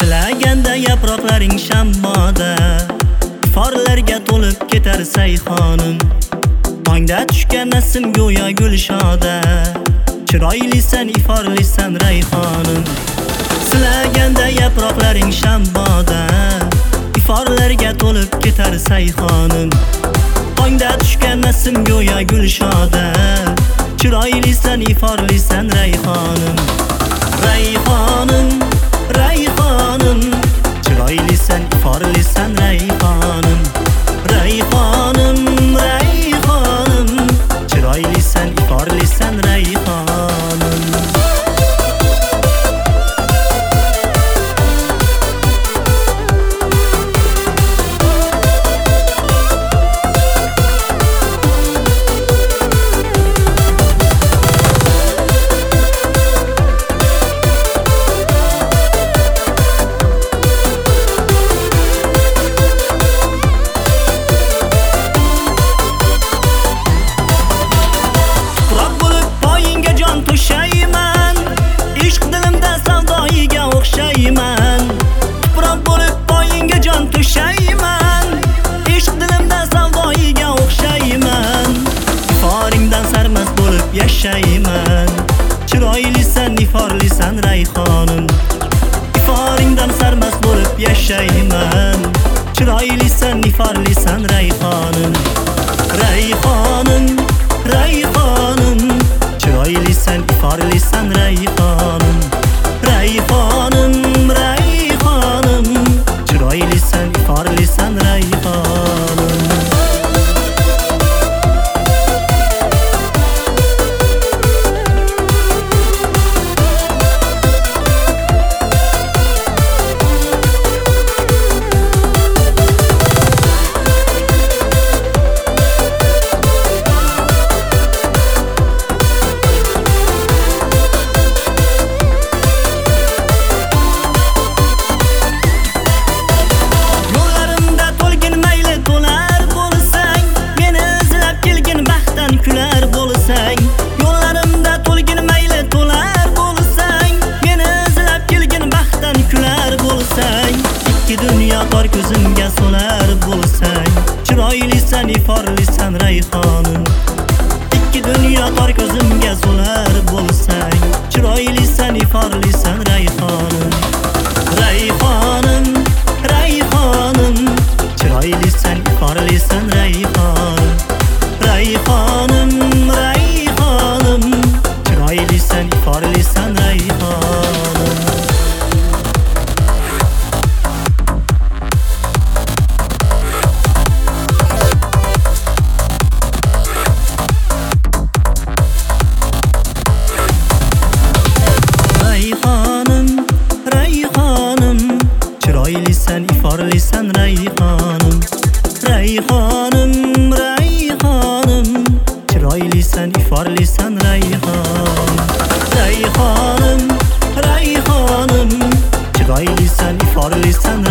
Silaganda yaproqlaring shammoda, iforlarga to'lib ketar sayxonim. Tongda tushgan nasim go'yo gulshoda, chiroylisan, iforlisan rayhonim. Silaganda yaproqlaring shammoda, iforlarga to'lib ketar sayxonim. Tongda tushgan nasim go'yo gulshoda, chiroylisan, iforlisan rayhonim. Rayhonim, rayhonim, chiroylisan, iforlisan rayhonim. Rayhonim, rayhonim, chiroylisan, iforlisan rayhonim. Yashayman, chiroylisan, iforlisan rayhonim. Iforingdan sarmast bo'lib yashayman, chiroylisan, iforlisan rayhonim. Rayhonim, rayhonim, chiroylisan, iforlisan rayhonim. Rayhonim, rayhonim, chiroylisan, iforlisan rayhonim. Dunyo tor ko'zimga solar bo'lsang, chiroylisan, iforlisan rayhonim. Ikki dunyo tor ko'zimga solar bo'lsang, chiroylisan, iforlisan rayhonim. Rayhonim, rayhonim, chiroylisan, iforlisan rayhonim. Rayhonim, rayhonim, chiroylisan, iforlisan rayhonim. Chiroylisan, iforlisan rayhonim. Rayhonim, rayhonim, chiroylisan, iforlisan rayhonim. Rayhonim, rayhonim, chiroylisan, iforlisan